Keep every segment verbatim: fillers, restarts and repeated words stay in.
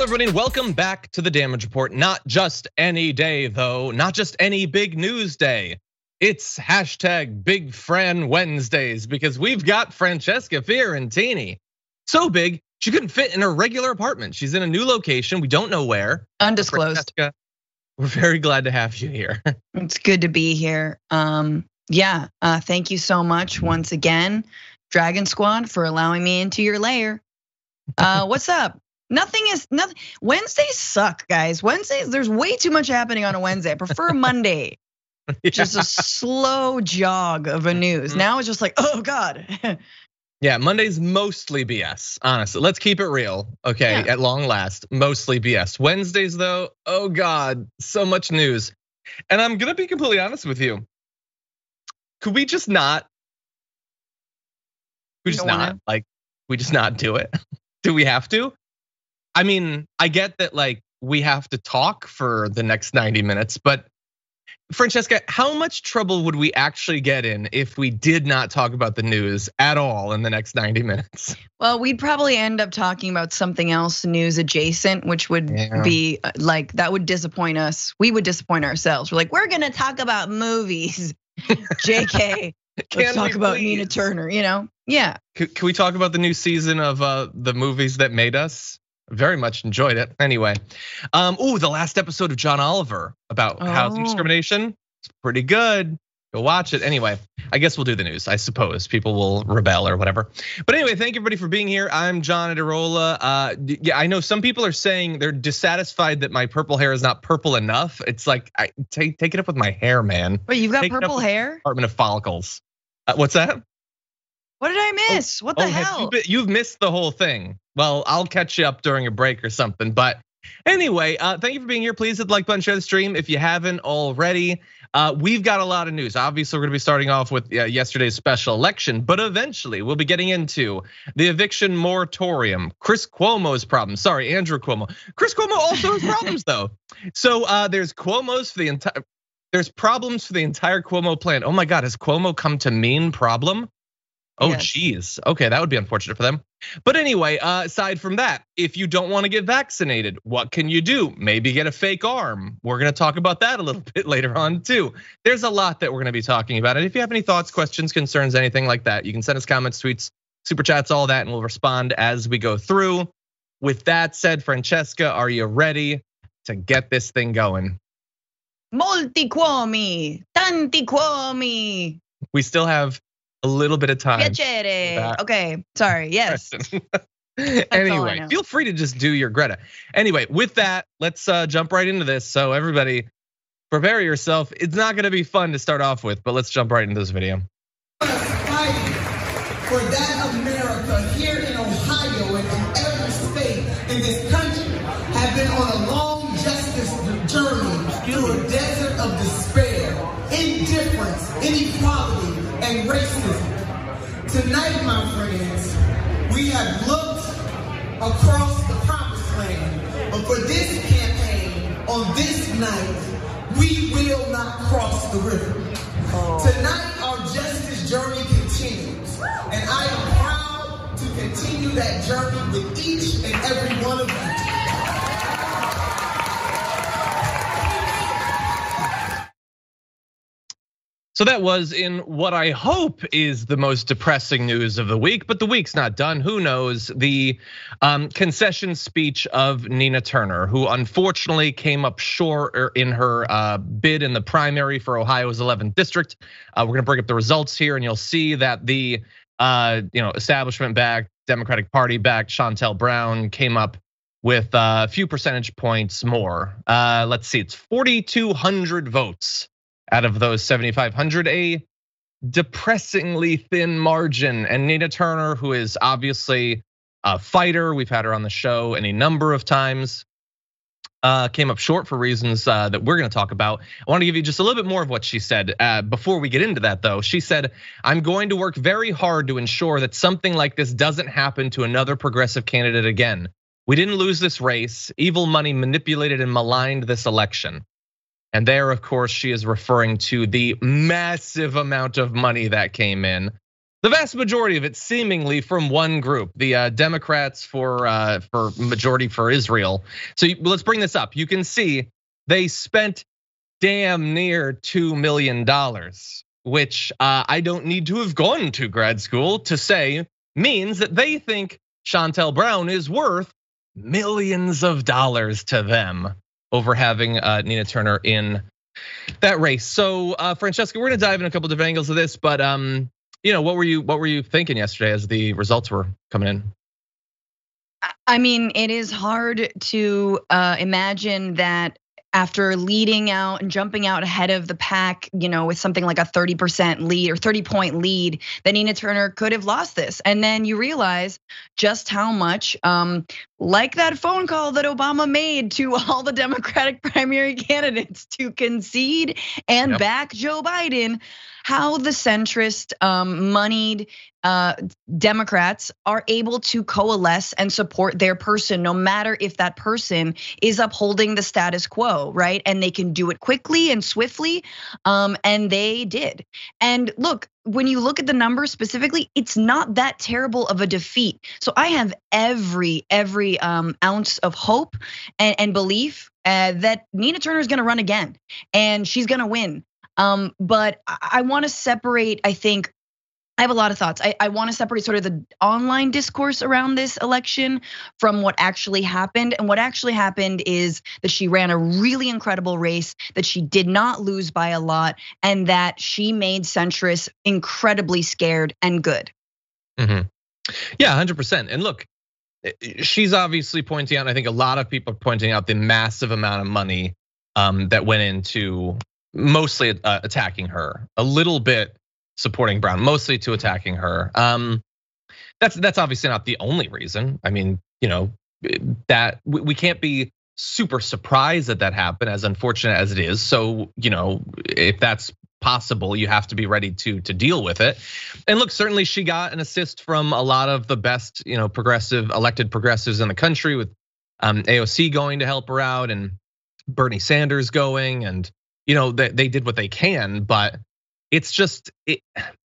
everybody, and welcome back to the Damage Report. Not just any day, though, not just any big news day. It's hashtag Big Fran Wednesdays because we've got Francesca Fiorentini. So big, she couldn't fit in her regular apartment. She's in a new location. We don't know where. Undisclosed. Francesca, we're very glad to have you here. It's good to be here. Um, yeah, uh, thank you so much once again, Dragon Squad, for allowing me into your lair. Uh, what's up? Nothing is nothing. Wednesdays suck, guys. Wednesdays, there's way too much happening on a Wednesday. I prefer Monday. Yeah. Just a slow jog of a news. Mm-hmm. Now it's just like, oh God. Yeah, Monday's mostly B S, honestly. Let's keep it real, okay, yeah. At long last, mostly B S. Wednesdays though, oh God, so much news. And I'm gonna be completely honest with you. Could we just not, we just not, wanna... like, we just not do it? Do we have to? I mean, I get that like we have to talk for the next ninety minutes, but Francesca, how much trouble would we actually get in if we did not talk about the news at all in the next ninety minutes? Well, we'd probably end up talking about something else news adjacent, which would yeah. be like, that would disappoint us. We would disappoint ourselves. We're like, we're gonna talk about movies. J K, let's talk about please? Nina Turner, you know? Yeah. Can we talk about the new season of the movies that made us? Very much enjoyed it. Anyway, um, oh, the last episode of John Oliver about oh. housing discrimination. It's pretty good. Go watch it. Anyway, I guess we'll do the news. I suppose people will rebel or whatever. But anyway, thank you everybody for being here. I'm John Adirola. Uh, yeah, I know some people are saying they're dissatisfied that my purple hair is not purple enough. It's like, I, take take it up with my hair, man. Wait, you've got take purple hair? Department of Follicles. Uh, what's that? What did I miss? Oh, what the oh, hell? You been, you've missed the whole thing. Well, I'll catch you up during a break or something. But anyway, thank you for being here. Please hit the like button, share the stream if you haven't already. We've got a lot of news. Obviously, we're gonna be starting off with yesterday's special election, but eventually we'll be getting into the eviction moratorium, Chris Cuomo's problems. Sorry, Andrew Cuomo. Chris Cuomo also has problems though. So there's Cuomo's for the entire, there's problems for the entire Cuomo plan. Oh my God, has Cuomo come to mean problem? Oh geez, okay, that would be unfortunate for them. But anyway, aside from that, if you don't want to get vaccinated, what can you do? Maybe get a fake arm. We're gonna talk about that a little bit later on too. There's a lot that we're gonna be talking about. And if you have any thoughts, questions, concerns, anything like that, you can send us comments, tweets, super chats, all that, and we'll respond as we go through. With that said, Francesca, are you ready to get this thing going? Molti Cuomi, tanti Cuomi. We still have a little bit of time. Piacere. Okay, sorry, yes. Anyway, feel free to just do your Greta. Anyway, with that, let's jump right into this. So everybody, prepare yourself. It's not gonna be fun to start off with, but let's jump right into this video. Fighting for that America here in Ohio and in every state in this country have been on a long justice journey through a desert of despair, indifference, inequality, and racism. Tonight, my friends, we have looked across the promised land, but for this campaign, on this night, we will not cross the river. Oh. Tonight, our justice journey continues, and I am proud to continue that journey with each and every one of you. So that was in what I hope is the most depressing news of the week, but the week's not done. Who knows? The concession speech of Nina Turner, who unfortunately came up short in her bid in the primary for Ohio's eleventh district. We're gonna bring up the results here, and you'll see that the you know establishment-backed, Democratic Party-backed Shontel Brown came up with a few percentage points more. Let's see, it's forty-two hundred votes. Out of those seventy-five hundred, a depressingly thin margin. And Nina Turner, who is obviously a fighter, we've had her on the show any number of times, came up short for reasons that we're gonna talk about. I wanna give you just a little bit more of what she said. Before we get into that though, she said, I'm going to work very hard to ensure that something like this doesn't happen to another progressive candidate again. We didn't lose this race. Evil money manipulated and maligned this election. And there, of course, she is referring to the massive amount of money that came in. The vast majority of it seemingly from one group, the uh, Democrats for uh, for Majority for Israel. So let's bring this up. You can see they spent damn near two million dollars, which uh, I don't need to have gone to grad school to say means that they think Shontel Brown is worth millions of dollars to them over having uh, Nina Turner in that race. So uh, Francesca, we're gonna dive in a couple different angles of this, but um, you know, what were you what were you thinking yesterday as the results were coming in? I mean, it is hard to uh, imagine that after leading out and jumping out ahead of the pack, you know, with something like a thirty percent lead or thirty point lead, that Nina Turner could have lost this. And then you realize just how much, um, like that phone call that Obama made to all the Democratic primary candidates to concede and yep. back Joe Biden, how the centrist, um, moneyed uh, Democrats are able to coalesce and support their person, no matter if that person is upholding the status quo, right? And they can do it quickly and swiftly, um, and they did. And look, when you look at the numbers specifically, it's not that terrible of a defeat. So I have every every um, ounce of hope and, and belief uh, that Nina Turner is going to run again, and she's going to win. Um, but I want to separate, I think, I have a lot of thoughts. I, I want to separate sort of the online discourse around this election from what actually happened. And what actually happened is that she ran a really incredible race, that she did not lose by a lot, and that she made centrists incredibly scared and good. Mm-hmm. Yeah, one hundred percent. And look, she's obviously pointing out, and I think a lot of people are pointing out the massive amount of money um, that went into mostly attacking her, a little bit supporting Brown, mostly to attacking her. Um, that's that's obviously not the only reason. I mean, you know, that we can't be super surprised that that happened, as unfortunate as it is. So, you know, if that's possible, you have to be ready to to deal with it. And look, certainly she got an assist from a lot of the best, you know, progressive elected progressives in the country, with A O C going to help her out and Bernie Sanders going, and you know, they, they did what they can, but it's just, it,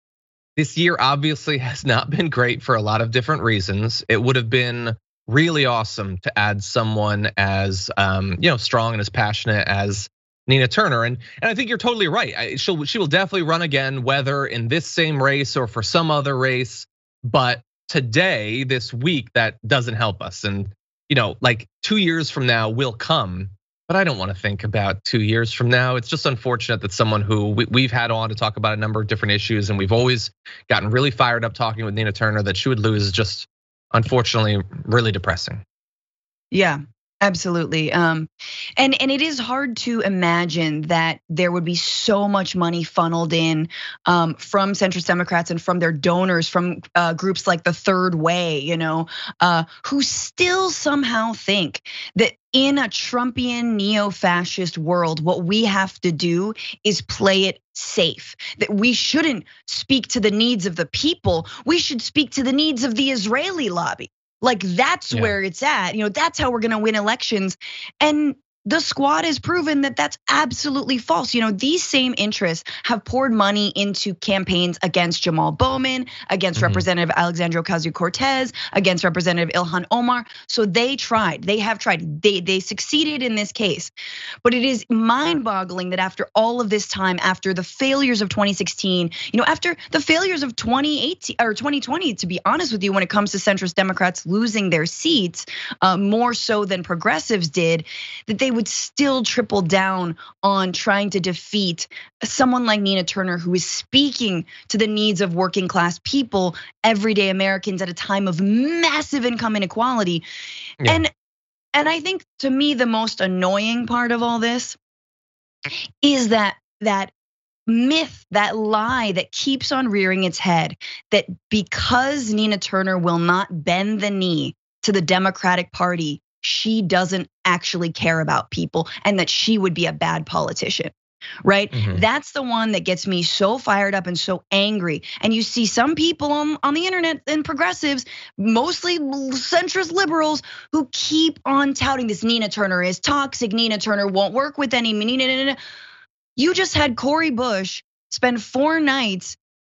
this year obviously has not been great for a lot of different reasons. It would have been really awesome to add someone as, um, you know, strong and as passionate as Nina Turner. And, and I think you're totally right. She'll, she will definitely run again, whether in this same race or for some other race. But today, this week, that doesn't help us. And, you know, like two years from now will come. But I don't want to think about two years from now. It's just unfortunate that someone who we've had on to talk about a number of different issues, and we've always gotten really fired up talking with Nina Turner, that she would lose is just unfortunately really depressing. Yeah, absolutely. Um, and and it is hard to imagine that there would be so much money funneled in um, from centrist Democrats and from their donors, from uh, groups like the Third Way, you know, uh, who still somehow think that in a Trumpian neo-fascist world, what we have to do is play it safe. That we shouldn't speak to the needs of the people, we should speak to the needs of the Israeli lobby. Like that's yeah. where it's at. You know, that's how we're gonna win elections. And the squad has proven that that's absolutely false. You know, these same interests have poured money into campaigns against Jamal Bowman, against mm-hmm. Representative Alexandria Ocasio-Cortez, against Representative Ilhan Omar. So they tried, they have tried, they, they succeeded in this case. But it is mind-boggling that after all of this time, after the failures of twenty sixteen, you know, after the failures of twenty eighteen or twenty twenty, to be honest with you, when it comes to centrist Democrats losing their seats, more so than progressives did, that they would still triple down on trying to defeat someone like Nina Turner, who is speaking to the needs of working class people, everyday Americans at a time of massive income inequality. Yeah. And and I think to me the most annoying part of all this is that that myth, that lie that keeps on rearing its head, that because Nina Turner will not bend the knee to the Democratic Party, she doesn't actually care about people, and that she would be a bad politician, right? Mm-hmm. That's the one that gets me so fired up and so angry. And you see some people on, on the internet and progressives, mostly centrist liberals, who keep on touting this. Nina Turner is toxic, Nina Turner won't work with any, Nina, Nina. You just had Cori Bush spend four nights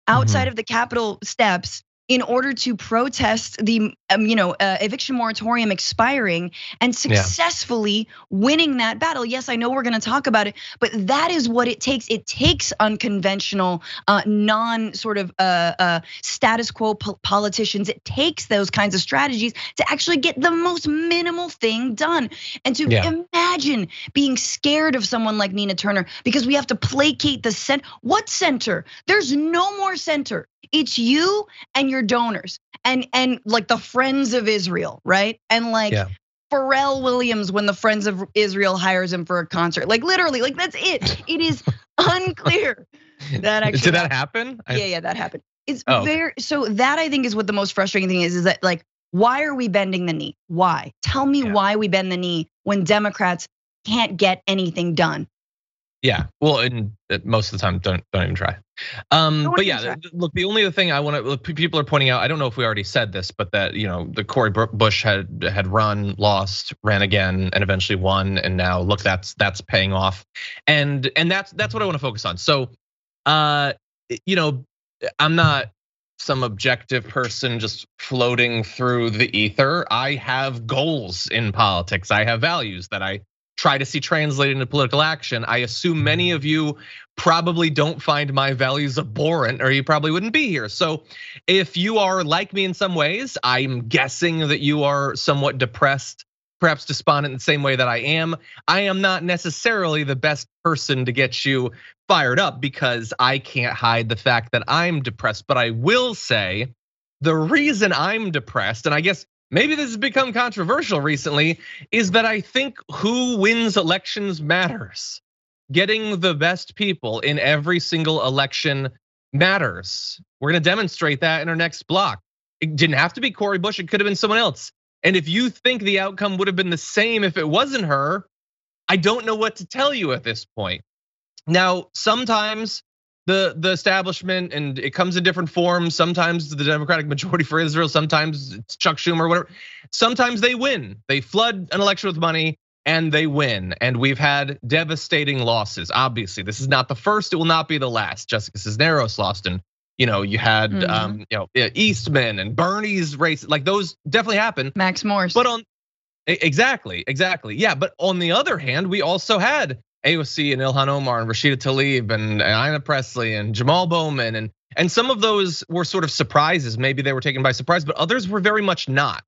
outside Mm-hmm. of the Capitol steps in order to protest the um, you know uh, eviction moratorium expiring and successfully winning that battle. Yes, I know we're going to talk about it, but that is what it takes. It takes unconventional, uh, non sort of uh, uh, status quo po- politicians. It takes those kinds of strategies to actually get the most minimal thing done. And to Yeah. imagine being scared of someone like Nina Turner because we have to placate the center. What center? There's no more center. It's you and your donors and and like the Friends of Israel, right? And like Yeah. Pharrell Williams when the Friends of Israel hires him for a concert. Like literally, like that's it. It is unclear that actually Did that happen? I- Yeah, yeah, that happened. It's Oh, okay. very so that I think is what the most frustrating thing is, is that like, why are we bending the knee? Why? Tell me Yeah. why we bend the knee when Democrats can't get anything done. Yeah, well, and uh, most of the time, don't don't even try. Um, Don't but even yeah, try. th- look, the only other thing I want to people are pointing out. I don't know if we already said this, but that you know the Cory Br- Bush had had run, lost, ran again, and eventually won, and now look, that's that's paying off, and and that's that's what I want to focus on. So, uh, you know, I'm not some objective person just floating through the ether. I have goals in politics. I have values that I try to see translated into political action. I assume many of you probably don't find my values abhorrent, or you probably wouldn't be here. So if you are like me in some ways, I'm guessing that you are somewhat depressed, perhaps despondent in the same way that I am. I am not necessarily the best person to get you fired up because I can't hide the fact that I'm depressed. But I will say the reason I'm depressed, and I guess maybe this has become controversial recently, is that I think who wins elections matters. Getting the best people in every single election matters. We're gonna demonstrate that in our next block. It didn't have to be Cory Bush, it could have been someone else. And if you think the outcome would have been the same if it wasn't her, I don't know what to tell you at this point. Now, sometimes the the establishment, and it comes in different forms. Sometimes the Democratic majority for Israel, sometimes it's Chuck Schumer, whatever. Sometimes they win. They flood an election with money and they win. And we've had devastating losses. Obviously, this is not the first. It will not be the last. Jessica Cisneros lost, and you know you had Mhm. um, you know Eastman and Bernie's race. Like those definitely happen. Max Morse. But on exactly, exactly, yeah. But on the other hand, we also had A O C and Ilhan Omar and Rashida Tlaib and Ayanna Pressley and Jamal Bowman, and and some of those were sort of surprises. Maybe they were taken by surprise, but others were very much not.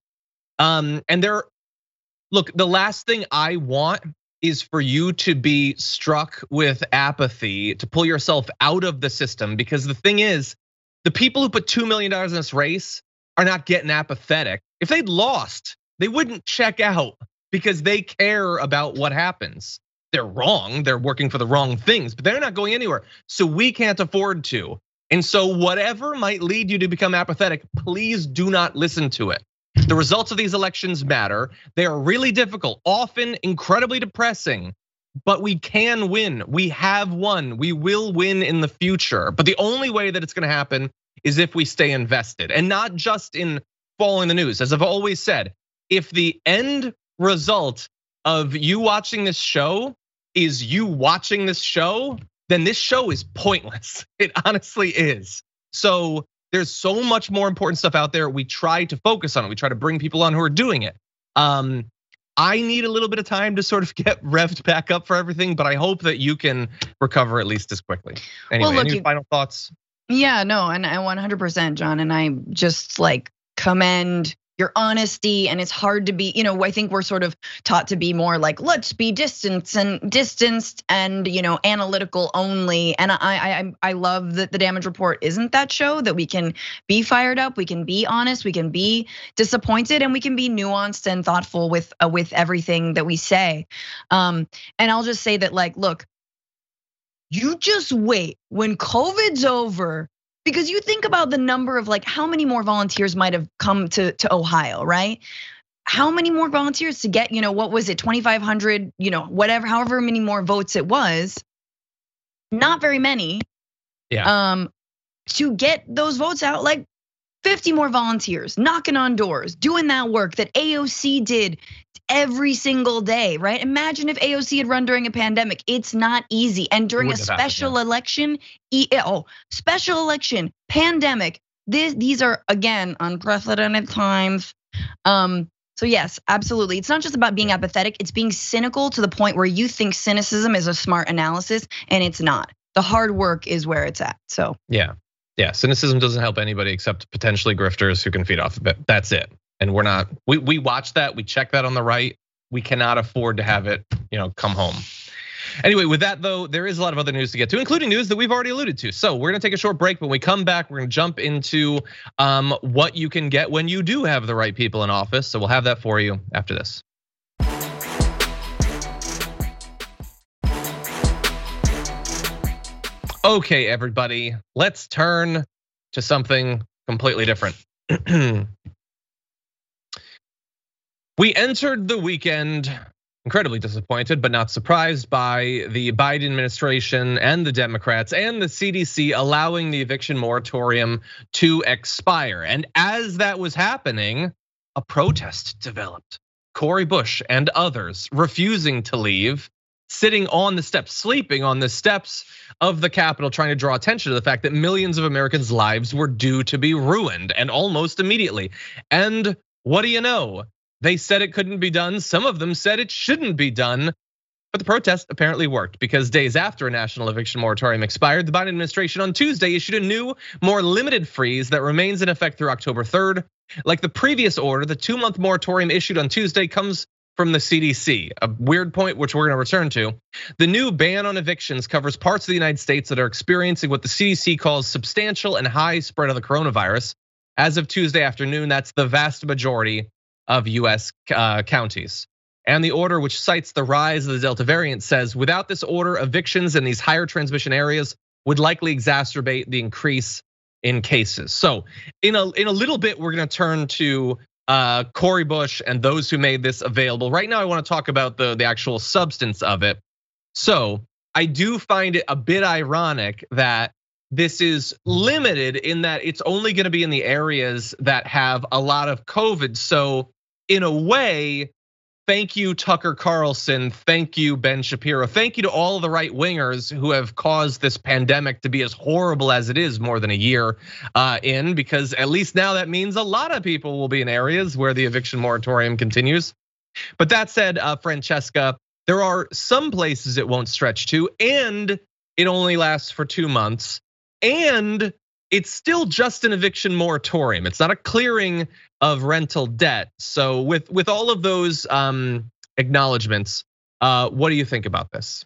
Um, and there, look, the last thing I want is for you to be struck with apathy, to pull yourself out of the system, because the thing is, the people who put two million dollars in this race are not getting apathetic. If they'd lost, they wouldn't check out because they care about what happens. They're wrong, they're working for the wrong things, but they're not going anywhere. So we can't afford to. And so whatever might lead you to become apathetic, please do not listen to it. The results of these elections matter. They are really difficult, often incredibly depressing, but we can win. We have won. We will win in the future. But the only way that it's gonna happen is if we stay invested, and not just in following the news. As I've always said, if the end result of you watching this show is you watching this show, then this show is pointless. It honestly is. So there's so much more important stuff out there. We try to focus on it. We try to bring people on who are doing it. Um, I need a little bit of time to sort of get revved back up for everything, but I hope that you can recover at least as quickly. Anyway, look, any you- final thoughts? Yeah, no, and I one hundred percent, John, and I just like commend your honesty. And it's hard to be, you know, I think we're sort of taught to be more like, let's be distanced and distanced and, you know, analytical only. And I I I love that the Damage Report isn't that show, that we can be fired up, we can be honest, we can be disappointed, and we can be nuanced and thoughtful with uh, with everything that we say. Um, and I'll just say that, like, look, you just wait when COVID's over. Because you think about the number of like how many more volunteers might have come to, to Ohio, right? How many more volunteers to get, you know, what was it, twenty-five hundred, you know, whatever, however many more votes it was. Not very many. Yeah. Um, to get those votes out, like fifty more volunteers knocking on doors, doing that work that A O C did every single day, right? Imagine if A O C had run during a pandemic. It's not easy. And during a special happened, yeah. election, oh, special election, pandemic, this, these are, again, unprecedented times. Um, so yes, absolutely. It's not just about being apathetic, it's being cynical to the point where you think cynicism is a smart analysis, and it's not. The hard work is where it's at, so. Yeah, yeah, cynicism doesn't help anybody except potentially grifters who can feed off of it, that's it. And we're not, we, we watch that, we check that on the right. We cannot afford to have it, you know, come home. Anyway, with that though, there is a lot of other news to get to, including news that we've already alluded to. So we're gonna take a short break, but when we come back, we're gonna jump into um, what you can get when you do have the right people in office. So we'll have that for you after this. Okay, everybody, let's turn to something completely different. We entered the weekend incredibly disappointed, but not surprised by the Biden administration and the Democrats and the C D C allowing the eviction moratorium to expire. And as that was happening, a protest developed. Cori Bush and others refusing to leave, sitting on the steps, sleeping on the steps of the Capitol, trying to draw attention to the fact that millions of Americans' lives were due to be ruined, and almost immediately. And what do you know? They said it couldn't be done. Some of them said it shouldn't be done. But the protest apparently worked, because days after a national eviction moratorium expired, the Biden administration on Tuesday issued a new, more limited freeze that remains in effect through October third. Like the previous order, the two-month moratorium issued on Tuesday comes from the C D C, a weird point which we're gonna return to. The new ban on evictions covers parts of the United States that are experiencing what the C D C calls substantial and high spread of the coronavirus. As of Tuesday afternoon, that's the vast majority of U S counties. And the order, which cites the rise of the Delta variant, says without this order, evictions in these higher transmission areas would likely exacerbate the increase in cases. So in a, in a little bit, we're gonna turn to uh, Cori Bush and those who made this available. Right now, I wanna talk about the, the actual substance of it. So I do find it a bit ironic that this is limited in that it's only gonna be in the areas that have a lot of COVID. So in a way, thank you, Tucker Carlson. Thank you, Ben Shapiro. Thank you to all of the right wingers who have caused this pandemic to be as horrible as it is more than a year in, because at least now that means a lot of people will be in areas where the eviction moratorium continues. But that said, Francesca, there are some places it won't stretch to, and it only lasts for two months. And it's still just an eviction moratorium. It's not a clearing of rental debt. So with, with all of those um, acknowledgements, uh, what do you think about this?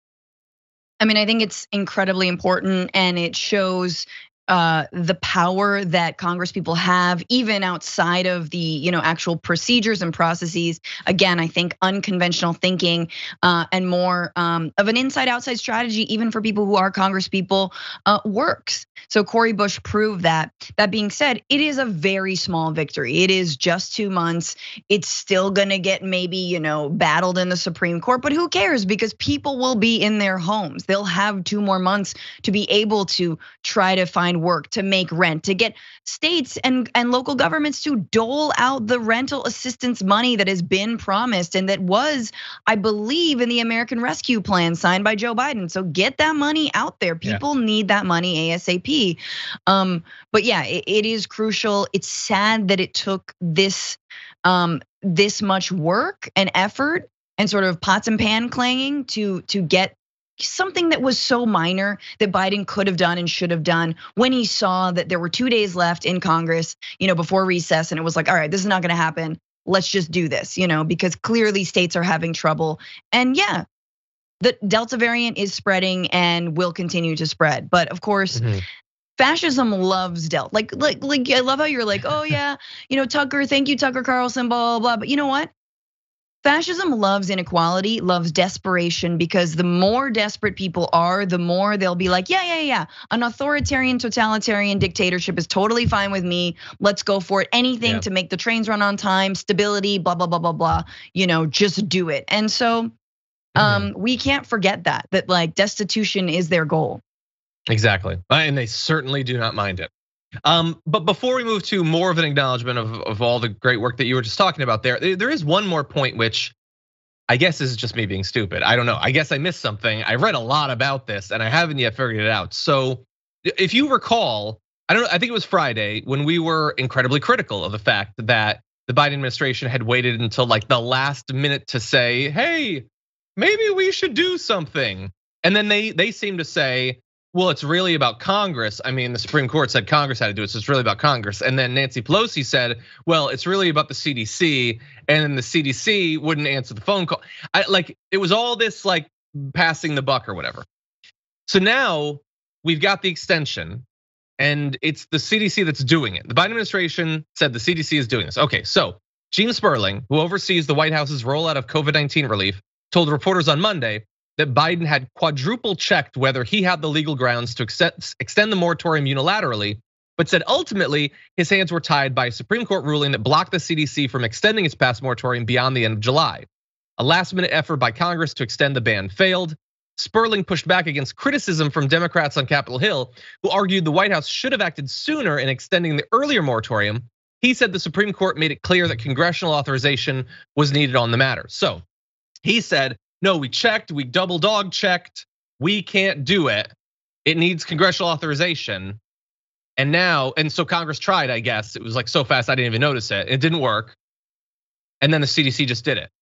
I mean, I think it's incredibly important, and it shows Uh, the power that Congress people have, even outside of the you know actual procedures and processes. Again, I think unconventional thinking uh, and more um, of an inside-outside strategy, even for people who are Congress people, uh, works. So Cori Bush proved that. That being said, it is a very small victory. It is just two months. It's still gonna get maybe you know battled in the Supreme Court, but who cares? Because people will be in their homes. They'll have two more months to be able to try to find work, to make rent, to get states and, and local governments to dole out the rental assistance money that has been promised and that was, I believe, in the American Rescue Plan signed by Joe Biden. So get that money out there. People yeah. need that money ASAP. Um, but yeah, it, it is crucial. It's sad that it took this um, this much work and effort and sort of pots and pan clanging to to get something that was so minor that Biden could have done and should have done when he saw that there were two days left in Congress, you know, before recess, and it was like, all right, this is not gonna happen. Let's just do this, you know, because clearly states are having trouble. And yeah, the Delta variant is spreading and will continue to spread. But of course, mm-hmm. fascism loves Delta. Like, like, like, I love how you're like, oh yeah, you know, Tucker, thank you, Tucker Carlson, blah, blah, blah. But you know what? Fascism loves inequality, loves desperation, because the more desperate people are, the more they'll be like, yeah, yeah, yeah, an authoritarian, totalitarian dictatorship is totally fine with me. Let's go for it. Anything yeah. to make the trains run on time, stability, blah, blah, blah, blah, blah. You know, just do it. And so um, mm-hmm. we can't forget that, that like destitution is their goal. Exactly, and they certainly do not mind it. Um, but before we move to more of an acknowledgement of, of all the great work that you were just talking about there, there is one more point which I guess is just me being stupid. I don't know. I guess I missed something. I read a lot about this and I haven't yet figured it out. So if you recall, I don't know, I think it was Friday when we were incredibly critical of the fact that the Biden administration had waited until like the last minute to say, hey, maybe we should do something. And then they they seem to say, well, it's really about Congress. I mean, the Supreme Court said Congress had to do it, so it's really about Congress. And then Nancy Pelosi said, well, it's really about the C D C, and then the C D C wouldn't answer the phone call. I, like, it was all this like passing the buck or whatever. So now we've got the extension, and it's the C D C that's doing it. The Biden administration said the C D C is doing this. Okay, so Gene Sperling, who oversees the White House's rollout of COVID nineteen relief, told reporters on Monday that Biden had quadruple checked whether he had the legal grounds to extend the moratorium unilaterally, but said ultimately his hands were tied by a Supreme Court ruling that blocked the C D C from extending its past moratorium beyond the end of July. A last minute effort by Congress to extend the ban failed. Sperling pushed back against criticism from Democrats on Capitol Hill, who argued the White House should have acted sooner in extending the earlier moratorium. He said the Supreme Court made it clear that congressional authorization was needed on the matter. So he said, no, we checked, we double dog checked, we can't do it. It needs congressional authorization. And now, and so Congress tried, I guess. It was like so fast I didn't even notice it. It didn't work. And then the C D C just did it.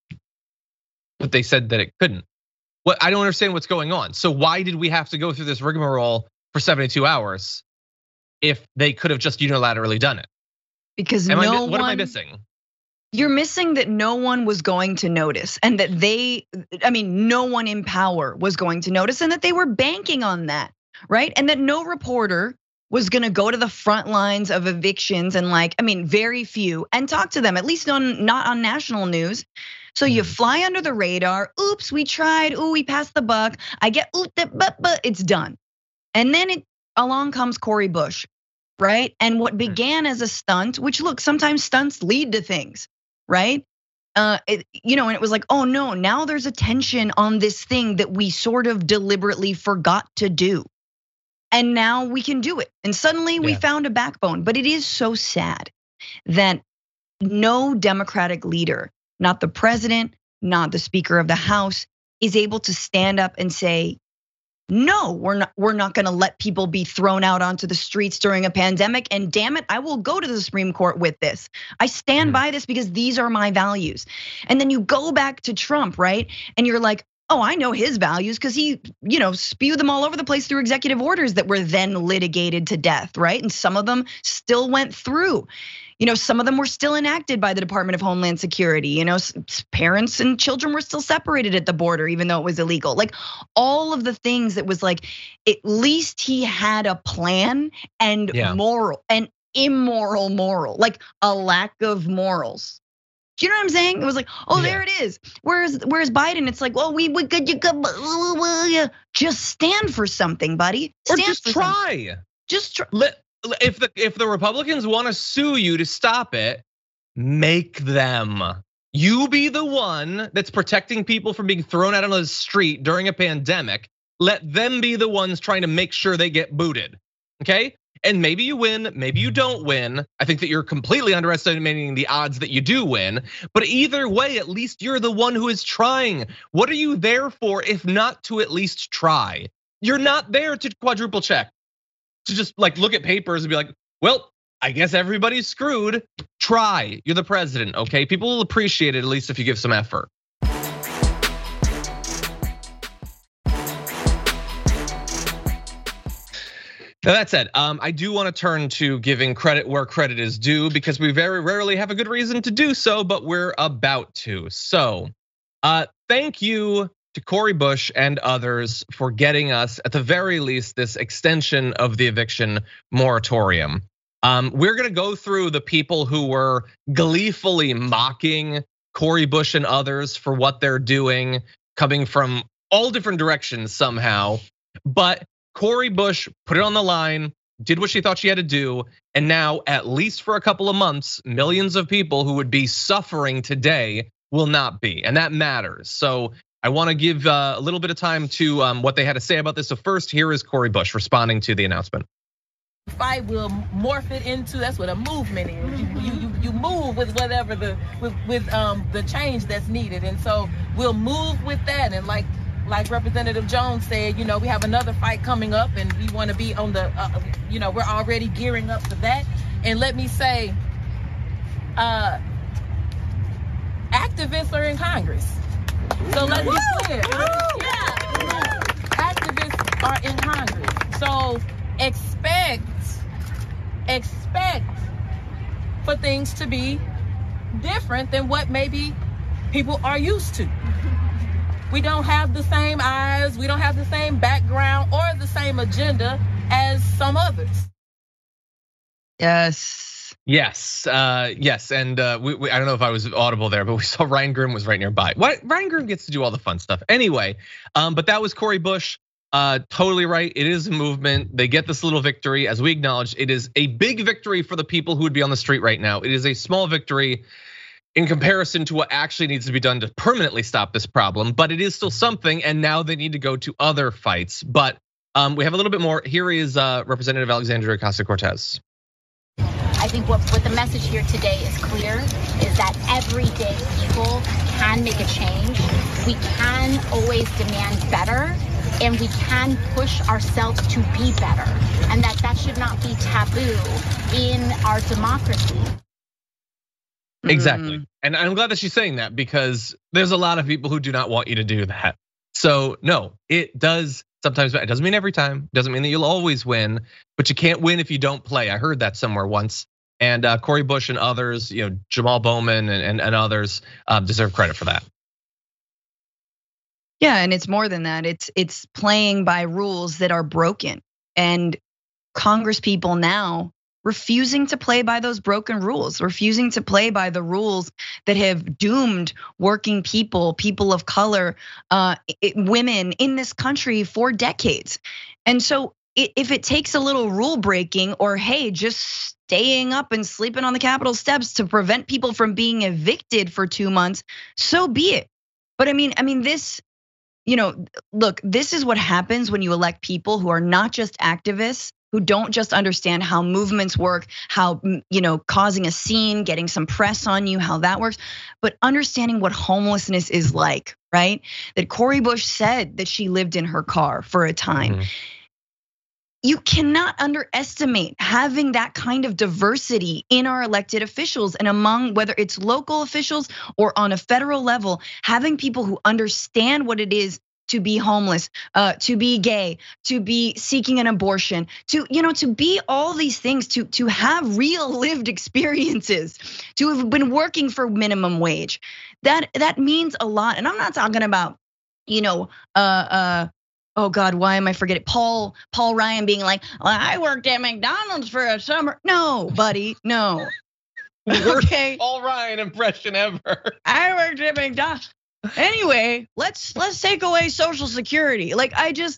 But they said that it couldn't. What I don't understand what's going on. So why did we have to go through this rigmarole for seventy-two hours if they could have just unilaterally done it? Because am no I, one, what am I missing? You're missing that no one was going to notice, and that they, I mean, no one in power was going to notice, and that they were banking on that, right? And that no reporter was gonna go to the front lines of evictions and like, I mean, very few, and talk to them, at least on not on national news. So you fly under the radar. Oops, we tried. Ooh, we passed the buck. I get ooh, but but it's done. And then it along comes Cori Bush, right? And what began as a stunt, which look, sometimes stunts lead to things, right? Uh, it, you know, and it was like, oh no, now there's attention on this thing that we sort of deliberately forgot to do. And now we can do it. And suddenly we yeah. found a backbone. But it is so sad that no Democratic leader, not the president, not the Speaker of the House, is able to stand up and say, no, we're not, we're not gonna let people be thrown out onto the streets during a pandemic. And damn it, I will go to the Supreme Court with this. I stand mm-hmm. by this because these are my values. And then you go back to Trump, right? And you're like, oh, I know his values because he, you know, spewed them all over the place through executive orders that were then litigated to death, right? And some of them still went through. You know, some of them were still enacted by the Department of Homeland Security. You know, parents and children were still separated at the border, even though it was illegal. Like all of the things that was like, at least he had a plan and yeah. moral and immoral moral, like a lack of morals. Do you know what I'm saying? It was like, oh, yeah. there it is. Whereas, whereas Biden, it's like, well, we we could you could just stand for something, buddy. Stand or just for try. Something. Just try. Let, if the if the Republicans want to sue you to stop it, make them. You be the one that's protecting people from being thrown out on the street during a pandemic. Let them be the ones trying to make sure they get booted. Okay? And maybe you win, maybe you don't win. I think that you're completely underestimating the odds that you do win. But either way, at least you're the one who is trying. What are you there for if not to at least try? You're not there to quadruple check, to just like look at papers and be like, well, I guess everybody's screwed. Try, you're the president, okay? People will appreciate it at least if you give some effort. Now that said, um, I do want to turn to giving credit where credit is due because we very rarely have a good reason to do so, but we're about to. So, uh, thank you to Cori Bush and others for getting us, at the very least, this extension of the eviction moratorium. Um, we're gonna go through the people who were gleefully mocking Cori Bush and others for what they're doing, coming from all different directions somehow, but Cori Bush put it on the line, did what she thought she had to do, and now, at least for a couple of months, millions of people who would be suffering today will not be, and that matters. So I want to give a little bit of time to what they had to say about this. So first, here is Cori Bush responding to the announcement. fight, we'll morph it into, that's what a movement is. You you you, you move with whatever the with with um the change that's needed, and so we'll move with that. And like like Representative Jones said, you know, we have another fight coming up, and we want to be on the uh, you know, we're already gearing up for that. And let me say, uh, activists are in Congress, so let's be clear. Yeah, activists are in Congress, so expect. expect for things to be different than what maybe people are used to. We don't have the same eyes, we don't have the same background or the same agenda as some others. Yes. Yes, uh, yes, and uh, we, we, I don't know if I was audible there, but we saw Ryan Grim was right nearby. What Ryan Grim gets to do all the fun stuff anyway. Um, but that was Cori Bush. Uh, totally right. It is a movement. They get this little victory, as we acknowledge. It is a big victory for the people who would be on the street right now. It is a small victory in comparison to what actually needs to be done to permanently stop this problem, but it is still something. And now they need to go to other fights. But um, we have a little bit more. Here is uh, Representative Alexandria Ocasio-Cortez. I think what, what the message here today is clear, is that everyday people can make a change. We can always demand better, and we can push ourselves to be better, and that that should not be taboo in our democracy. Exactly. Mm. And I'm glad that she's saying that, because there's a lot of people who do not want you to do that. So no, it does sometimes, it doesn't mean every time, it doesn't mean that you'll always win, but you can't win if you don't play. I heard that somewhere once. And uh, Cori Bush and others, you know, Jamal Bowman and, and, and others um, deserve credit for that. Yeah, and it's more than that. It's it's playing by rules that are broken, and Congress people now refusing to play by those broken rules, refusing to play by the rules that have doomed working people, people of color, uh, women in this country for decades. And so if it takes a little rule breaking, or hey, just staying up and sleeping on the Capitol steps to prevent people from being evicted for two months, so be it. But I mean, I mean this. You know, look, this is what happens when you elect people who are not just activists, who don't just understand how movements work, how, you know, causing a scene, getting some press on you, how that works, but understanding what homelessness is like, right? That Cori Bush said that she lived in her car for a time. Mm-hmm. You cannot underestimate having that kind of diversity in our elected officials, and among, whether it's local officials or on a federal level, having people who understand what it is to be homeless, uh, to be gay, to be seeking an abortion, to, you know, to be all these things, to, to have real lived experiences, to have been working for minimum wage. That, that means a lot. And I'm not talking about, you know, uh, uh, oh God, why am I forgetting? Paul, Paul Ryan being like, well, I worked at McDonald's for a summer. No, buddy, no. Okay. Paul Ryan impression ever. I worked at McDonald's. Anyway, let's let's take away Social Security. Like I just.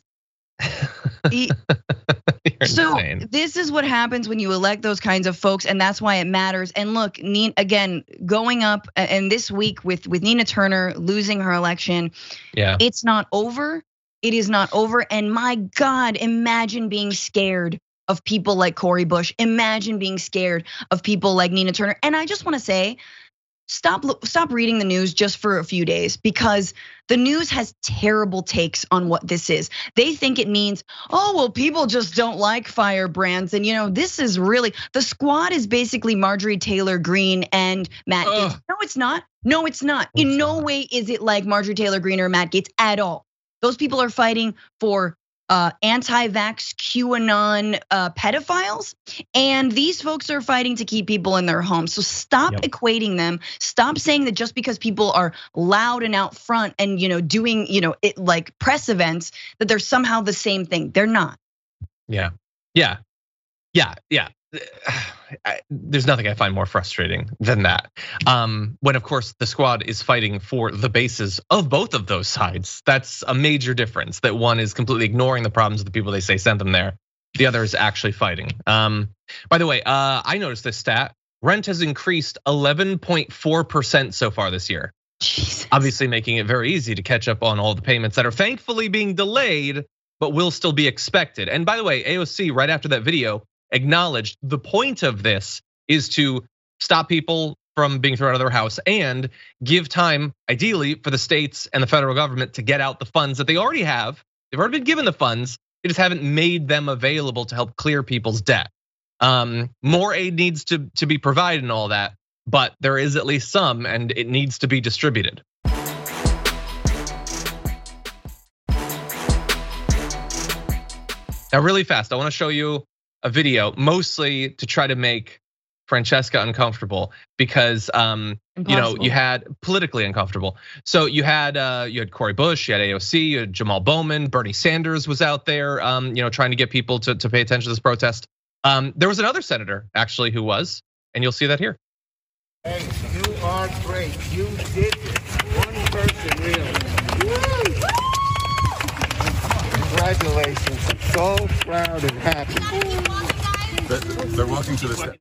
So insane. This is what happens when you elect those kinds of folks, and that's why it matters. And look, again, going up and this week with with Nina Turner losing her election, yeah, it's not over. It is not over. And my God, imagine being scared of people like Cori Bush. Imagine being scared of people like Nina Turner. And I just want to say, stop stop reading the news just for a few days, because the news has terrible takes on what this is. They think it means, oh, well, people just don't like firebrands. And you know, this is really, the squad is basically Marjorie Taylor Greene and Matt Ugh. Gaetz. No, it's not. No, it's not. In no way is it like Marjorie Taylor Greene or Matt Gaetz at all. Those people are fighting for uh, anti-vax QAnon uh, pedophiles, and these folks are fighting to keep people in their homes. So stop yep. equating them. Stop saying that just because people are loud and out front and you know doing you know it like press events that they're somehow the same thing. They're not. Yeah, yeah, yeah, yeah. There's nothing I find more frustrating than that. Um, when of course the squad is fighting for the bases of both of those sides. That's a major difference, that one is completely ignoring the problems of the people they say sent them there. The other is actually fighting. Um, by the way, uh, I noticed this stat. Rent has increased eleven point four percent so far this year. Jesus. Obviously making it very easy to catch up on all the payments that are thankfully being delayed, but will still be expected. And by the way, A O C, right after that video, acknowledged the point of this is to stop people from being thrown out of their house and give time, ideally, for the states and the federal government to get out the funds that they already have. They've already been given the funds. They just haven't made them available to help clear people's debt. Um, more aid needs to, to be provided and all that, but there is at least some, and it needs to be distributed. Now, really fast, I want to show you a video, mostly to try to make Francesca uncomfortable, because um, you know, you had politically uncomfortable. So you had uh, you had Cori Bush, you had A O C, you had Jamal Bowman, Bernie Sanders was out there, um, you know, trying to get people to, to pay attention to this protest. Um, there was another senator actually who was, and you'll see that here. Hey, you are great. You did it. One person, really. Woo! Congratulations. I'm so proud and happy. They're walking to the step.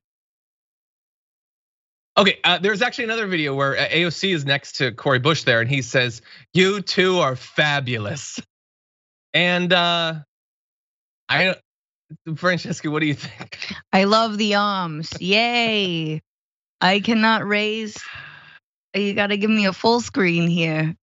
Okay, uh, there's actually another video where A O C is next to Cori Bush there, and he says, "You two are fabulous." And uh, I, Francesca, what do you think? I love the arms. Yay! I cannot raise. You got to give me a full screen here.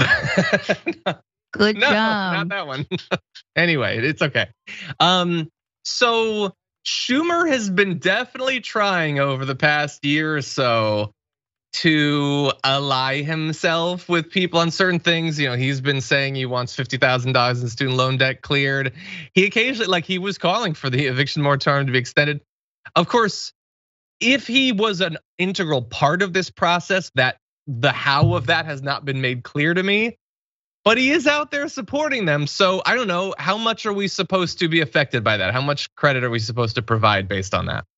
Good no, job. Not that one. Anyway, it's okay. Um, so Schumer has been definitely trying over the past year or so to ally himself with people on certain things. You know, he's been saying he wants fifty thousand dollars in student loan debt cleared. He occasionally, like he was calling for the eviction moratorium to be extended. Of course, if he was an integral part of this process, that the how of that has not been made clear to me. But he is out there supporting them. So I don't know, how much are we supposed to be affected by that? How much credit are we supposed to provide based on that?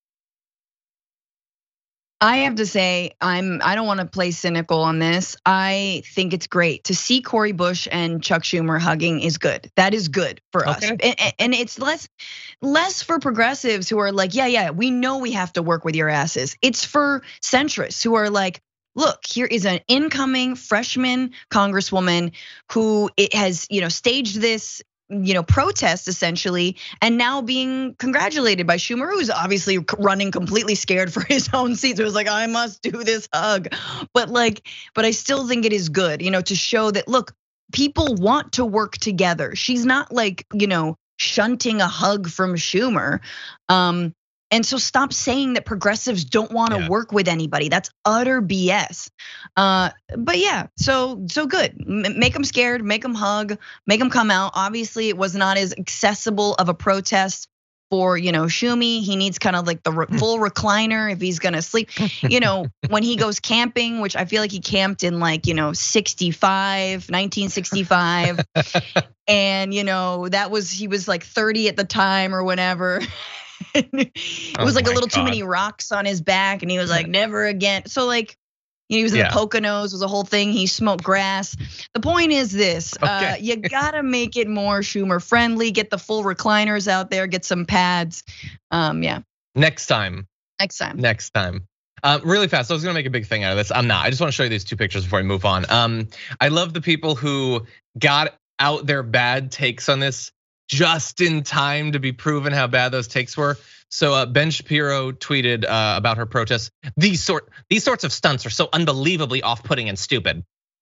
I have to say, I'm I don't want to play cynical on this. I think it's great to see Cori Bush and Chuck Schumer hugging is good. That is good for us. Okay. And, and it's less less for progressives who are like, yeah, yeah, we know we have to work with your asses. It's for centrists who are like, look, here is an incoming freshman congresswoman who it has, you know, staged this, you know, protest essentially, and now being congratulated by Schumer, who's obviously running completely scared for his own seat. So it was like, I must do this hug. But like, but I still think it is good, you know, to show that, look, people want to work together. She's not like, you know, shunting a hug from Schumer. Um, And so stop saying that progressives don't want to yeah. work with anybody. That's utter B S. Uh, but yeah, so so good. Make them scared, make them hug, make them come out. Obviously, it was not as accessible of a protest for, you know, Schumi. He needs kind of like the full recliner if he's gonna sleep. You know, when he goes camping, which I feel like he camped in like, you know, sixty-five, nineteen sixty-five. And, you know, that was, he was like thirty at the time or whatever. It was oh like a little God. too many rocks on his back, and he was like, never again. So like, you know, he was in yeah. the Poconos, was a whole thing. He smoked grass. The point is this, okay. uh, you gotta make it more Schumer friendly, get the full recliners out there, get some pads. Um, yeah. Next time. Next time. Next time. Uh, really fast, I was gonna make a big thing out of this. I'm not, I just wanna show you these two pictures before we move on. Um, I love the people who got out their bad takes on this just in time to be proven how bad those takes were. So uh, Ben Shapiro tweeted uh, about her protest. These sort these sorts of stunts are so unbelievably off-putting and stupid.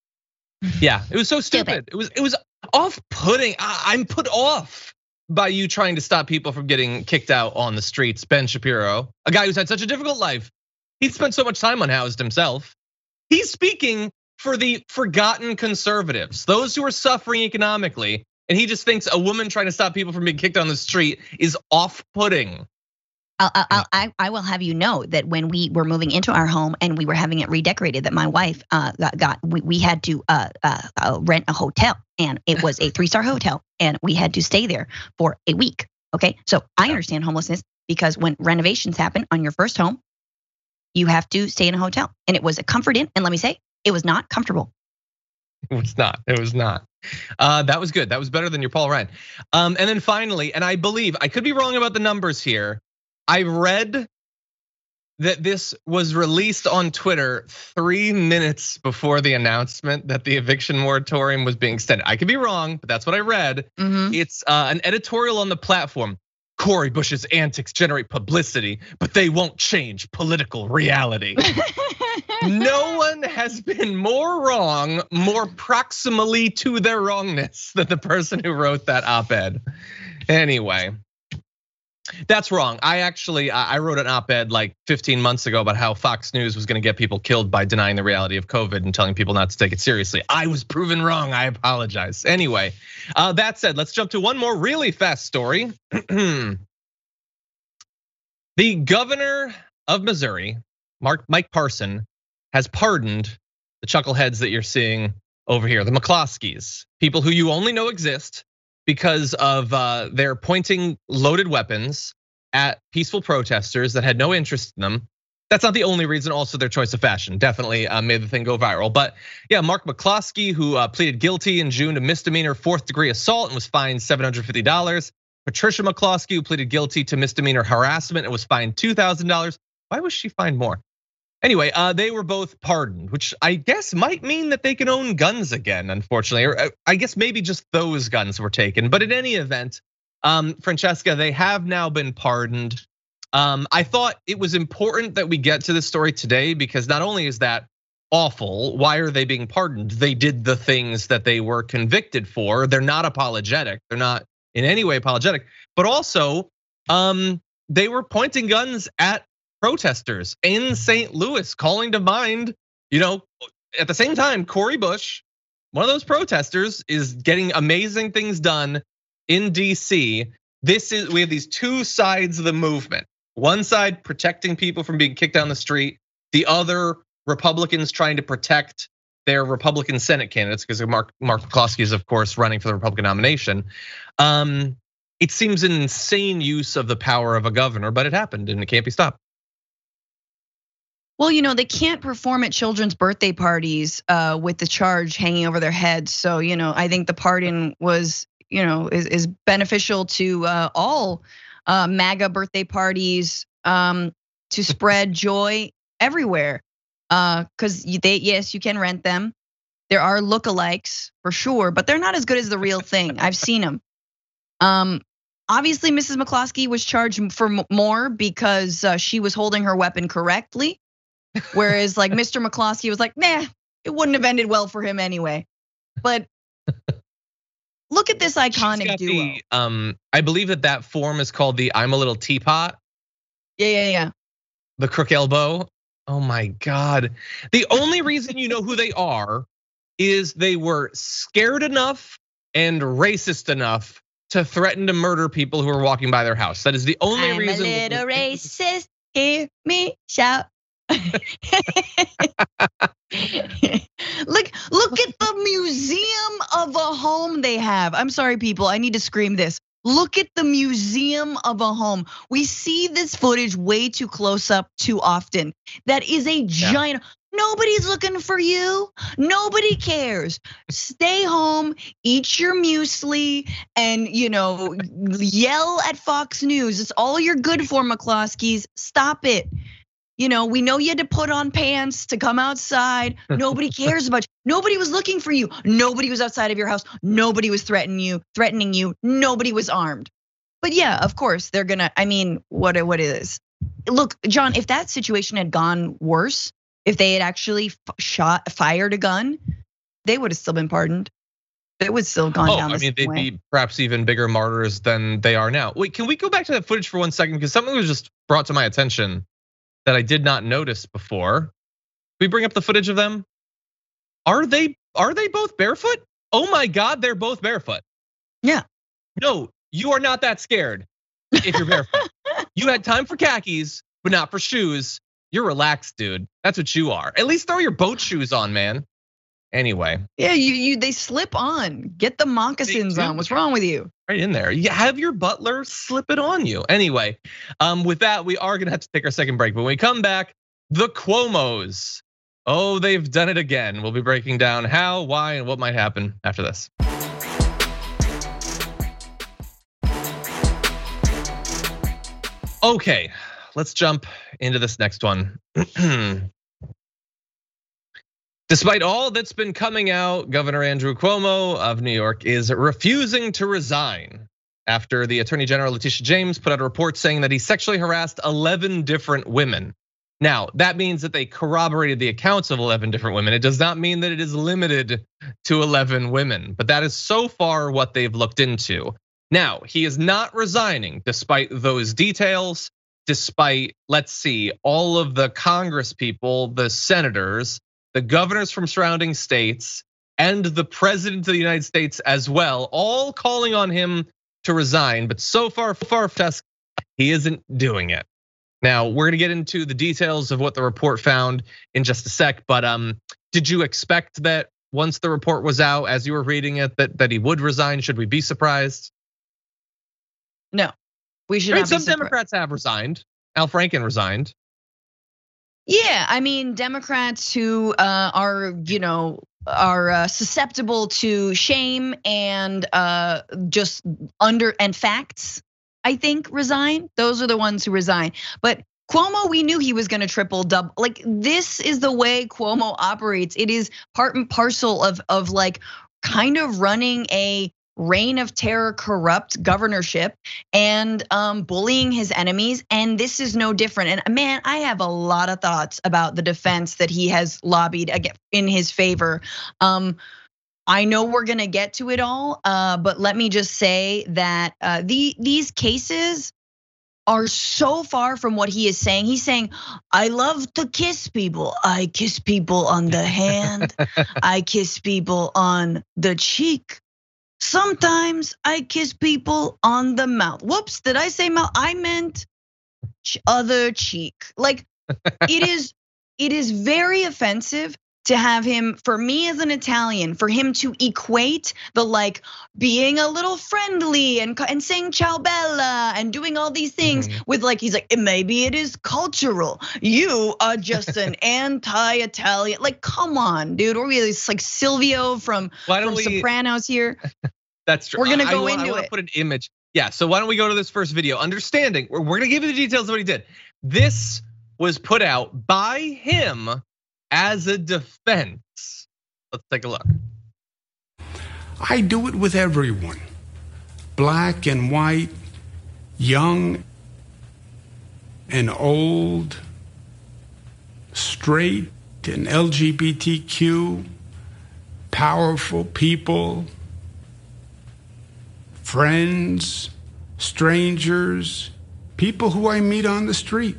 Yeah, it was so stupid. stupid. It was it was off-putting. I'm put off by you trying to stop people from getting kicked out on the streets. Ben Shapiro, a guy who's had such a difficult life. He's spent so much time unhoused himself. He's speaking for the forgotten conservatives, those who are suffering economically. And he just thinks a woman trying to stop people from being kicked on the street is off-putting. I'll, I'll, I, I will have you know that when we were moving into our home and we were having it redecorated, that my wife uh, got, got we, we had to uh, uh, rent a hotel, and it was a three-star hotel, and we had to stay there for a week. Okay, so I understand homelessness because when renovations happen on your first home, you have to stay in a hotel, and it was a comfort inn, and let me say, it was not comfortable. It was not. It was not. Uh, that was good. That was better than your Paul Ryan. Um, and then finally, and I believe I could be wrong about the numbers here. I read that this was released on Twitter three minutes before the announcement that the eviction moratorium was being extended. I could be wrong, but that's what I read. Mm-hmm. It's uh, an editorial on the platform. Cori Bush's antics generate publicity, but they won't change political reality. No one has been more wrong, more proximally to their wrongness than the person who wrote that op-ed. Anyway, that's wrong. I actually, I wrote an op-ed like fifteen months ago about how Fox News was gonna get people killed by denying the reality of COVID and telling people not to take it seriously. I was proven wrong, I apologize. Anyway, that said, let's jump to one more really fast story. The governor of Missouri, Mark Mike Parson, has pardoned the chuckleheads that you're seeing over here, the McCloskeys, people who you only know exist because of their pointing loaded weapons at peaceful protesters that had no interest in them. That's not the only reason, also their choice of fashion definitely made the thing go viral. But yeah, Mark McCloskey, who pleaded guilty in June to misdemeanor fourth degree assault and was fined seven hundred fifty dollars. Patricia McCloskey, who pleaded guilty to misdemeanor harassment and was fined two thousand dollars. Why was she fined more? Anyway, they were both pardoned, which I guess might mean that they can own guns again, unfortunately. Or I guess maybe just those guns were taken. But in any event, Francesca, they have now been pardoned. I thought it was important that we get to this story today because not only is that awful, why are they being pardoned? They did the things that they were convicted for. They're not apologetic. They're not in any way apologetic, but also they were pointing guns at protesters in Saint Louis, calling to mind, you know, at the same time, Cori Bush, one of those protesters, is getting amazing things done in D C. This is, we have these two sides of the movement. One side protecting people from being kicked down the street, the other Republicans trying to protect their Republican Senate candidates, because Mark Mark McCloskey is of course running for the Republican nomination. Um, it seems an insane use of the power of a governor, but it happened and it can't be stopped. Well, you know, they can't perform at children's birthday parties with the charge hanging over their heads. So, you know, I think the pardon was, you know, is, is beneficial to all MAGA birthday parties to spread joy everywhere. Because they, yes, you can rent them. There are lookalikes for sure, but they're not as good as the real thing. I've seen them. Um, obviously, Missus McCloskey was charged for more because she was holding her weapon correctly. Whereas like Mister McCloskey was like, nah, it wouldn't have ended well for him anyway. But look at this iconic duo. The, um, I believe that that form is called the I'm a Little Teapot. Yeah, yeah, yeah. The crook elbow. Oh my God. The only reason you know who they are is they were scared enough and racist enough to threaten to murder people who were walking by their house. That is the only I'm reason. I'm a little racist, hear me shout. Look, look at the museum of a home they have. I'm sorry, people, I need to scream this. Look at the museum of a home. We see this footage way too close up too often. That is a giant, yeah. Nobody's looking for you. Nobody cares. Stay home, eat your muesli, and you know, yell at Fox News. It's all you're good for, McCloskeys. Stop it. You know, we know you had to put on pants to come outside. Nobody cares about you. Nobody was looking for you. Nobody was outside of your house. Nobody was threatening you, threatening you. Nobody was armed. But yeah, of course, they're gonna, I mean, what what is? Look, John, if that situation had gone worse, if they had actually shot, fired a gun, they would have still been pardoned. They would still have gone oh, down the I mean, they'd way. be perhaps even bigger martyrs than they are now. Wait, can we go back to that footage for one second? Because something was just brought to my attention that I did not notice before. Can we bring up the footage of them? Are they are they both barefoot? Oh my God, they're both barefoot. Yeah. No, you are not that scared if you're barefoot. You had time for khakis, but not for shoes. You're relaxed, dude. That's what you are. At least throw your boat shoes on, man. Anyway. Yeah, you you they slip on. Get the moccasins on. What's wrong with you? Right in there. You have your butler slip it on you. Anyway, um, with that, we are gonna have to take our second break. But when we come back, the Cuomos. Oh, they've done it again. We'll be breaking down how, why, and what might happen after this. Okay, let's jump into this next one. Despite all that's been coming out, Governor Andrew Cuomo of New York is refusing to resign. after the Attorney General Letitia James put out a report saying that he sexually harassed eleven different women. Now, that means that they corroborated the accounts of eleven different women. It does not mean that it is limited to eleven women, but that is so far what they've looked into. Now, he is not resigning despite those details, despite, let's see, all of the Congress people, the senators, the governors from surrounding states, and the president of the United States as well, all calling on him to resign. But so far, far, he isn't doing it. Now, we're gonna get into the details of what the report found in just a sec, but um, did you expect that once the report was out, as you were reading it, that, that he would resign? Should we be surprised? No, we should I mean, not be some surprised. Democrats have resigned. Al Franken resigned. Yeah, I mean, Democrats who are, you know, are susceptible to shame and just under and facts, I think, resign. Those are the ones who resign. But Cuomo, we knew he was gonna triple double. Like, this is the way Cuomo operates. It is part and parcel of of like kind of running a reign of terror, corrupt governorship, and um, bullying his enemies. And this is no different. And man, I have a lot of thoughts about the defense that he has lobbied in his favor. Um, I know we're gonna get to it all, but let me just say that the these cases are so far from what he is saying. He's saying, I love to kiss people. I kiss people on the hand. I kiss people on the cheek. Sometimes I kiss people on the mouth. Whoops, did I say mouth? I meant other cheek. Like, it is, it is very offensive to have him, for me as an Italian, for him to equate the like being a little friendly and, and saying ciao bella and doing all these things mm-hmm. with like, he's like, maybe it is cultural. You are just an anti-Italian. Like, come on, dude. We're really like Silvio from, from we, Sopranos here. That's true. We're gonna go I, I, into I wanna it. Put an image. Yeah, so why don't we go to this first video? Understanding, we're, we're gonna give you the details of what he did. This was put out by him as a defense. Let's take a look. I do it with everyone, black and white, young and old, straight and L G B T Q, powerful people, friends, strangers, people who I meet on the street.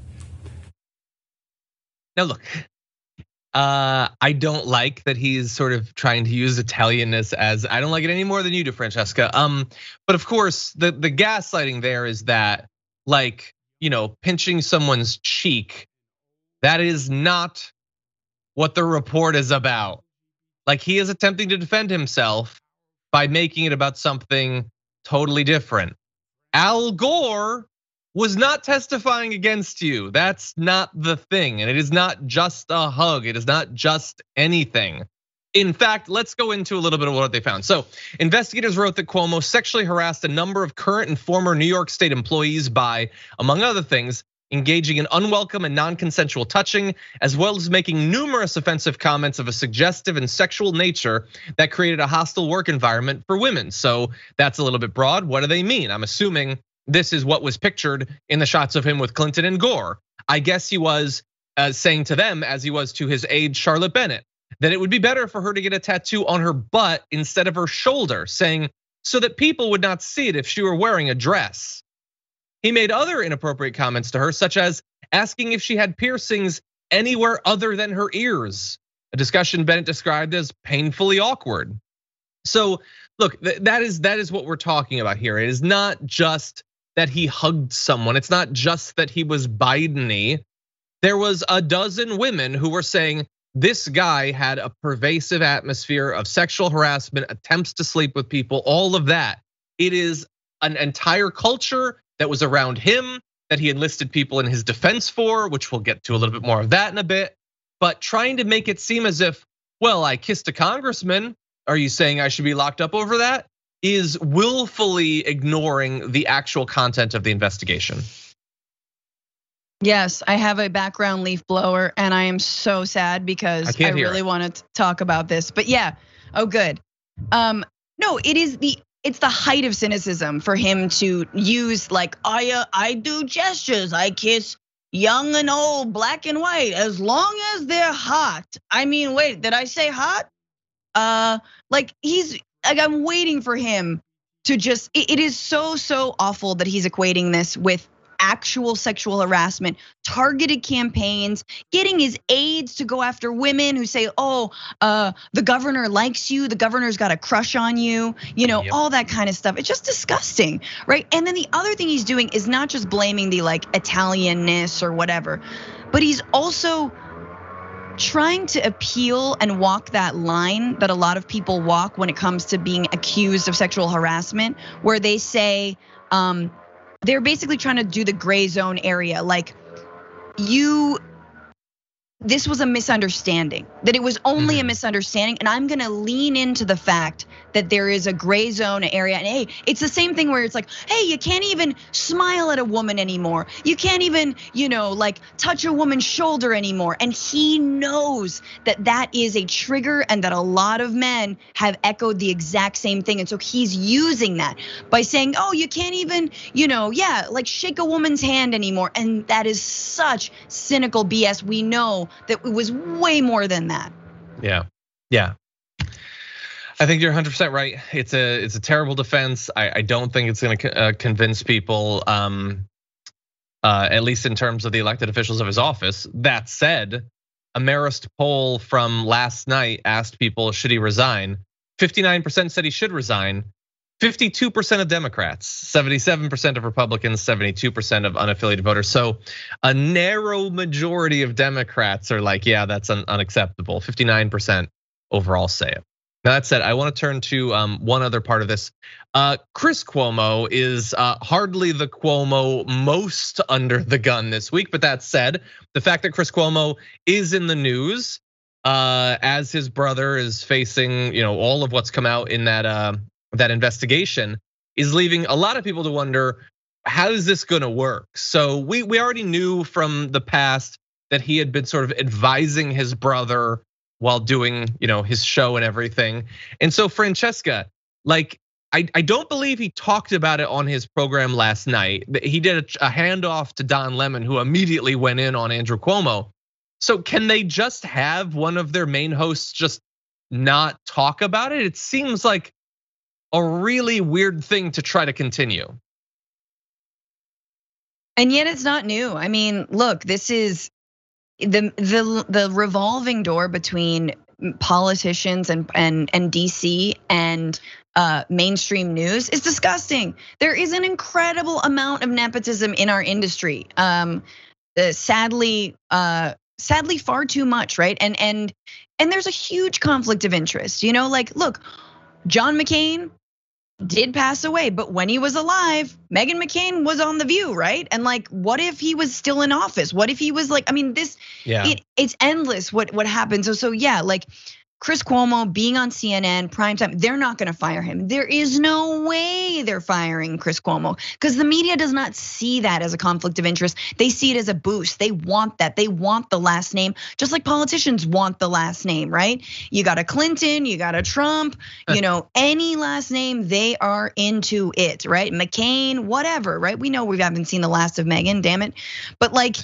Now look, uh, I don't like that he's sort of trying to use Italianness as, I don't like it any more than you do, Francesca. Um, but of course, the, the gaslighting there is that, like, you know, pinching someone's cheek, that is not what the report is about. Like, he is attempting to defend himself by making it about something totally different. Al Gore was not testifying against you. That's not the thing. And it is not just a hug. It is not just anything. In fact, let's go into a little bit of what they found. So investigators wrote that Cuomo sexually harassed a number of current and former New York State employees by, among other things, engaging in unwelcome and non-consensual touching, as well as making numerous offensive comments of a suggestive and sexual nature that created a hostile work environment for women. So that's a little bit broad. What do they mean? I'm assuming this is what was pictured in the shots of him with Clinton and Gore. I guess he was saying to them, as he was to his aide Charlotte Bennett, that it would be better for her to get a tattoo on her butt instead of her shoulder, saying so that people would not see it if she were wearing a dress. He made other inappropriate comments to her, such as asking if she had piercings anywhere other than her ears, a discussion Bennett described as painfully awkward. So look, that is that is what we're talking about here. It is not just that he hugged someone. It's not just that he was Biden-y. There was a dozen women who were saying this guy had a pervasive atmosphere of sexual harassment, attempts to sleep with people, all of that. It is an entire culture that was around him, that he enlisted people in his defense for, which we'll get to a little bit more of that in a bit. But trying to make it seem as if, well, I kissed a congressman, are you saying I should be locked up over that? Is willfully ignoring the actual content of the investigation. Yes, I have a background leaf blower and I am so sad because I, I really want to talk about this. But yeah, oh good. Um, no, it is the it's the height of cynicism for him to use like, I uh, I do gestures, I kiss young and old, black and white, as long as they're hot. I mean, wait, did I say hot? Uh, like he's like, I'm waiting for him to just, it is so, so awful that he's equating this with actual sexual harassment, targeted campaigns, getting his aides to go after women who say, oh, uh, the governor likes you, the governor's got a crush on you, you know, yep. all that kind of stuff. It's just disgusting, right? And then the other thing he's doing is not just blaming the like Italianness or whatever, but he's also trying to appeal and walk that line that a lot of people walk when it comes to being accused of sexual harassment, where they say, um, they're basically trying to do the gray zone area. Like you, this was a misunderstanding, that it was only a misunderstanding. And I'm gonna lean into the fact that there is a gray zone area. And hey, it's the same thing where it's like, hey, you can't even smile at a woman anymore. You can't even, you know, like touch a woman's shoulder anymore. And he knows that that is a trigger and that a lot of men have echoed the exact same thing. And so he's using that by saying, oh, you can't even, you know, yeah, like shake a woman's hand anymore. And that is such cynical B S. We know that it was way more than that. Yeah, yeah. I think you're one hundred percent right. It's a it's a terrible defense. I, I don't think it's going to convince people, um, uh, at least in terms of the elected officials of his office. That said, a Marist poll from last night asked people, should he resign? fifty-nine percent said he should resign. fifty-two percent of Democrats, seventy-seven percent of Republicans, seventy-two percent of unaffiliated voters. So a narrow majority of Democrats are like, yeah, that's un- unacceptable. fifty-nine percent overall say it. Now that said, I want to turn to um, one other part of this. Uh, Chris Cuomo is uh, hardly the Cuomo most under the gun this week. But that said, the fact that Chris Cuomo is in the news uh, as his brother is facing, you know, all of what's come out in that uh, that investigation is leaving a lot of people to wonder, how is this going to work? So we we already knew from the past that he had been sort of advising his brother while doing, you know, his show and everything. And so Francesca, like, I, I don't believe he talked about it on his program last night. He did a handoff to Don Lemon, who immediately went in on Andrew Cuomo. So can they just have one of their main hosts just not talk about it? It seems like a really weird thing to try to continue. And yet it's not new. I mean, look, this is the the the revolving door between politicians and and and D C and uh, mainstream news is disgusting. There is an incredible amount of nepotism in our industry. Um, sadly, uh, sadly, far too much, right? And and and there's a huge conflict of interest. You know, like, look, John McCain did pass away, but when he was alive, Meghan McCain was on The View, right? And like, what if he was still in office? What if he was like, I mean, this, yeah. it, it's endless what what happens. So so yeah, like Chris Cuomo being on C N N primetime, they're not gonna fire him. There is no way they're firing Chris Cuomo because the media does not see that as a conflict of interest. They see it as a boost. They want that. They want the last name, just like politicians want the last name, right? You got a Clinton, you got a Trump, you know, any last name, they are into it, right? McCain, whatever, right? We know we haven't seen the last of Meghan, damn it. But like,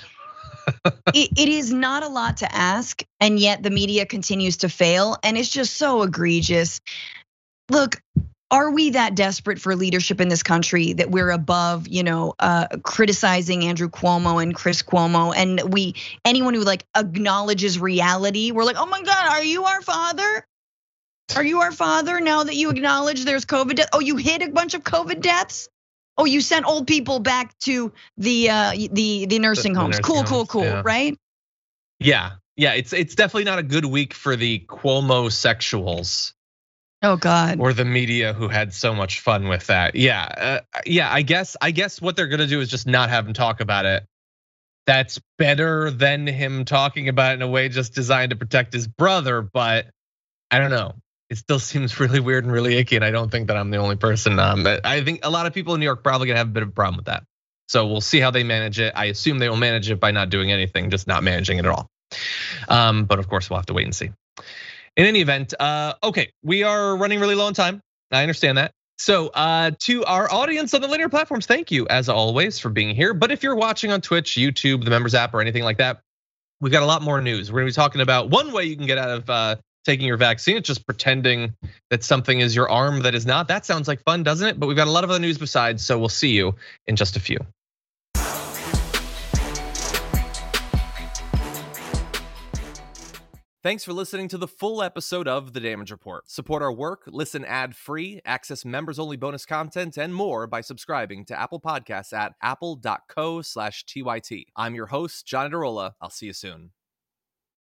it, it is not a lot to ask, and yet the media continues to fail, and it's just so egregious. Look, are we that desperate for leadership in this country that we're above, you know, uh, criticizing Andrew Cuomo and Chris Cuomo, and we anyone who like acknowledges reality, we're like, oh my God, are you our father? Are you our father now that you acknowledge there's COVID death? Oh, you hid a bunch of COVID deaths? Oh, you sent old people back to the uh, the the nursing homes. The nursing cool, homes, cool, cool, yeah. Right? Yeah, yeah. It's it's definitely not a good week for the Cuomo sexuals. Oh God. Or the media who had so much fun with that. Yeah, uh, yeah. I guess I guess what they're gonna do is just not have him talk about it. That's better than him talking about it in a way just designed to protect his brother. But I don't know. It still seems really weird and really icky, and I don't think that I'm the only person. Um, I think a lot of people in New York probably gonna have a bit of a problem with that. So we'll see how they manage it. I assume they will manage it by not doing anything, just not managing it at all. Um, but of course, we'll have to wait and see. In any event, uh, okay, we are running really low on time. I understand that. So uh, to our audience on the linear platforms, thank you as always for being here. But if you're watching on Twitch, YouTube, the members app, or anything like that, we've got a lot more news. We're gonna be talking about one way you can get out of uh, taking your vaccine. It's just pretending that something is your arm that is not. That sounds like fun, doesn't it? But we've got a lot of other news besides, so we'll see you in just a few. Thanks for listening to the full episode of The Damage Report. Support our work, listen ad-free, access members-only bonus content, and more by subscribing to Apple Podcasts at apple dot co slash T Y T. I'm your host, John Adarola. I'll see you soon.